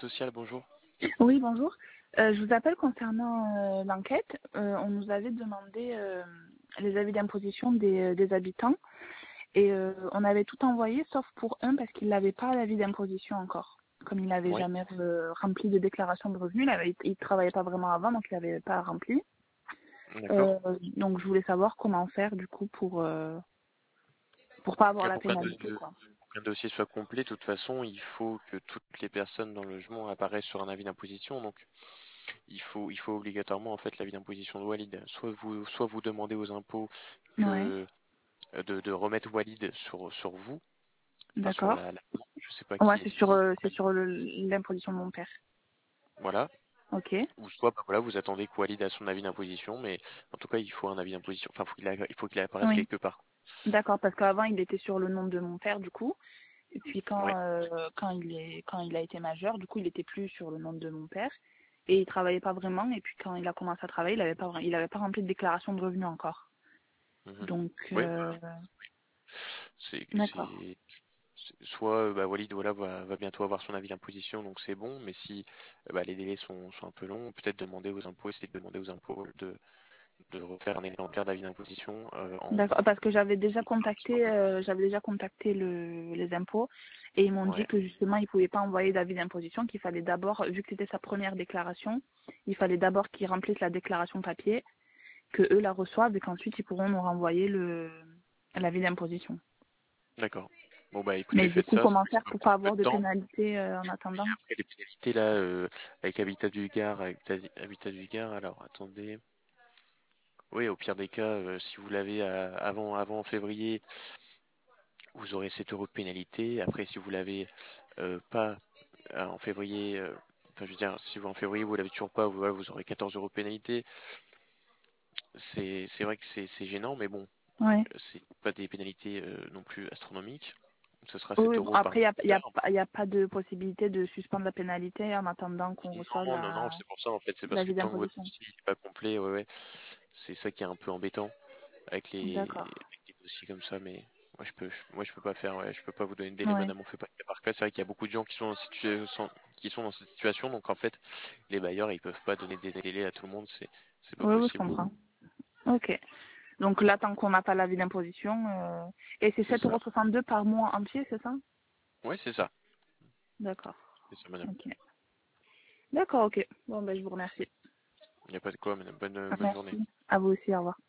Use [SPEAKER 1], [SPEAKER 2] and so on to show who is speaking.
[SPEAKER 1] social, bonjour.
[SPEAKER 2] Oui, bonjour. Je vous appelle concernant l'enquête. On nous avait demandé les avis d'imposition des habitants et on avait tout envoyé sauf pour un parce qu'il n'avait pas l'avis d'imposition encore. Comme il n'avait
[SPEAKER 1] Oui,
[SPEAKER 2] jamais rempli de déclaration de revenus, il travaillait pas vraiment avant, donc il n'avait pas rempli.
[SPEAKER 1] d'accord.
[SPEAKER 2] Donc je voulais savoir comment faire du coup pour pas avoir
[SPEAKER 1] Et
[SPEAKER 2] la pénalité, quoi.
[SPEAKER 1] pour qu'un dossier soit complet, de toute façon, il faut que toutes les personnes dans le logement apparaissent sur un avis d'imposition. Donc, il faut obligatoirement en fait l'avis d'imposition de Walid. Soit vous demandez aux impôts
[SPEAKER 2] Ouais,
[SPEAKER 1] que de remettre Walid sur vous, enfin sur
[SPEAKER 2] d'accord.
[SPEAKER 1] je sais pas
[SPEAKER 2] Ouais,
[SPEAKER 1] qui est-ce qui,
[SPEAKER 2] c'est sur l'imposition de mon père.
[SPEAKER 1] voilà.
[SPEAKER 2] Ok.
[SPEAKER 1] Ou soit bah, voilà, vous attendez que Walid a son avis d'imposition, mais en tout cas, il faut un avis d'imposition. Enfin, il faut qu'il apparaisse
[SPEAKER 2] Oui.
[SPEAKER 1] quelque part.
[SPEAKER 2] D'accord, parce qu'avant il était sur le nom de mon père du coup, et puis
[SPEAKER 1] Oui,
[SPEAKER 2] quand il a été majeur, du coup il était plus sur le nom de mon père et il travaillait pas vraiment. Et puis quand il a commencé à travailler, il avait pas rempli de déclaration de revenus encore.
[SPEAKER 1] mhm.
[SPEAKER 2] Donc
[SPEAKER 1] Oui, voilà. C'est,
[SPEAKER 2] d'accord.
[SPEAKER 1] c'est, soit bah, Walid voilà, va bientôt avoir son avis d'imposition, donc c'est bon, mais si bah, les délais sont un peu longs, peut-être demander aux impôts, essayer de demander aux impôts de refaire un exemplaire d'avis d'imposition
[SPEAKER 2] D'accord, parce que
[SPEAKER 1] en
[SPEAKER 2] j'avais déjà contacté les impôts et ils m'ont dit
[SPEAKER 1] ouais,
[SPEAKER 2] que justement ils pouvaient pas envoyer d'avis d'imposition, qu'il fallait d'abord, vu que c'était sa première déclaration, il fallait d'abord qu'il remplisse la déclaration papier, que eux la reçoivent et qu'ensuite ils pourront nous renvoyer l'avis d'imposition.
[SPEAKER 1] d'accord. Bon bah
[SPEAKER 2] Mais
[SPEAKER 1] écoutez,
[SPEAKER 2] du
[SPEAKER 1] faites
[SPEAKER 2] coup,
[SPEAKER 1] ça
[SPEAKER 2] comment
[SPEAKER 1] ça
[SPEAKER 2] faire
[SPEAKER 1] va
[SPEAKER 2] pour
[SPEAKER 1] prendre
[SPEAKER 2] pas
[SPEAKER 1] un peu
[SPEAKER 2] avoir
[SPEAKER 1] de
[SPEAKER 2] de
[SPEAKER 1] temps.
[SPEAKER 2] pénalité en attendant?
[SPEAKER 1] Après les pénalités là, avec Habitat du Gard, alors attendez. Oui, au pire des cas, si vous l'avez avant février, vous aurez 7 euros de pénalité. Après, si vous l'avez pas en février, enfin je veux dire, si vous en février vous l'avez toujours pas, voilà, vous aurez 14 euros de pénalité. C'est vrai que c'est gênant, mais bon,
[SPEAKER 2] Ouais.
[SPEAKER 1] c'est pas des pénalités non plus astronomiques. Ce sera
[SPEAKER 2] Oui,
[SPEAKER 1] 7
[SPEAKER 2] oui, bon,
[SPEAKER 1] euros par
[SPEAKER 2] après,
[SPEAKER 1] visiteur.
[SPEAKER 2] il y a pas de possibilité de suspendre la pénalité en attendant qu'on reçoive
[SPEAKER 1] Non, non, non, c'est pour ça en fait, c'est parce que
[SPEAKER 2] l'avis
[SPEAKER 1] tant que votre
[SPEAKER 2] d'imposition.
[SPEAKER 1] dossier n'est pas complet, ouais, ouais, c'est ça qui est un peu embêtant
[SPEAKER 2] D'accord.
[SPEAKER 1] avec les dossiers comme ça, mais moi je peux pas faire, ouais, je peux pas vous donner de délai,
[SPEAKER 2] Ouais.
[SPEAKER 1] madame, on fait pas cas par cas. C'est vrai qu'il y a beaucoup de gens qui sont dans cette situation, donc en fait, les bailleurs ils peuvent pas donner des délais à tout le monde, c'est pas
[SPEAKER 2] Oui, oui, je
[SPEAKER 1] possible.
[SPEAKER 2] comprends. Ok. Donc là, tant qu'on n'a pas l'avis d'imposition, et c'est
[SPEAKER 1] C'est ça.
[SPEAKER 2] 7,62 € par mois entier, c'est ça?
[SPEAKER 1] Ouais, c'est ça.
[SPEAKER 2] D'accord.
[SPEAKER 1] C'est ça, madame.
[SPEAKER 2] Ok. D'accord, ok. Bon, ben, je vous remercie.
[SPEAKER 1] Il n'y a pas de quoi, madame. Bonne journée.
[SPEAKER 2] Merci. À vous aussi, au revoir.